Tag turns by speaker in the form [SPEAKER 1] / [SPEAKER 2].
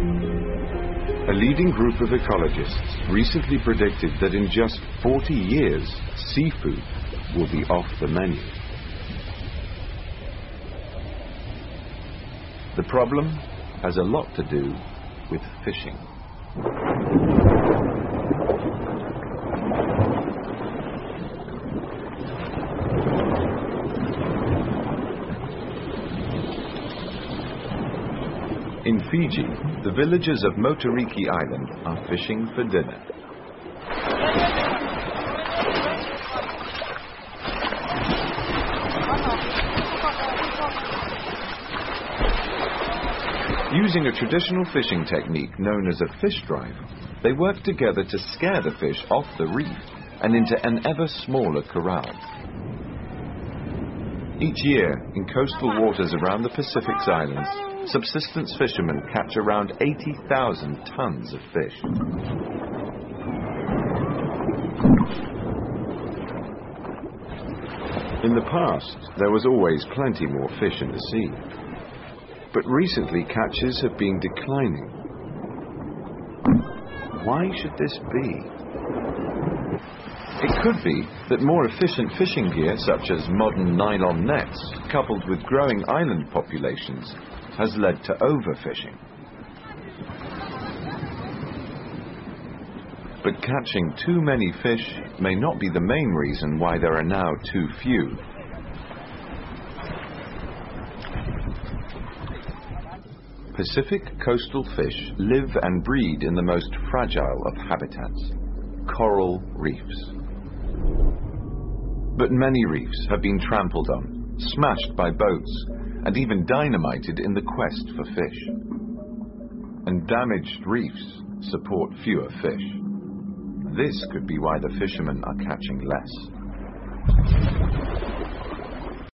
[SPEAKER 1] A leading group of ecologists recently predicted that in just 40 years, seafood will be off the menu. The problem has a lot to do with fishing. In Fiji, the villagers of Motariki Island are fishing for dinner. Using a traditional fishing technique known as a fish drive, they work together to scare the fish off the reef and into an ever smaller corral. Each year, in coastal waters around the Pacific's islands, subsistence fishermen catch around 80,000 tons of fish. In the past, there was always plenty more fish in the sea. But recently, catches have been declining. Why should this be? It could be that more efficient fishing gear, such as modern nylon nets, coupled with growing island populations, has led to overfishing. But catching too many fish may not be the main reason why there are now too few. Pacific coastal fish live and breed in the most fragile of habitats, coral reefs. But many reefs have been trampled on, smashed by boats, and even dynamited in the quest for fish. And damaged reefs support fewer fish. This could be why the fishermen are catching less.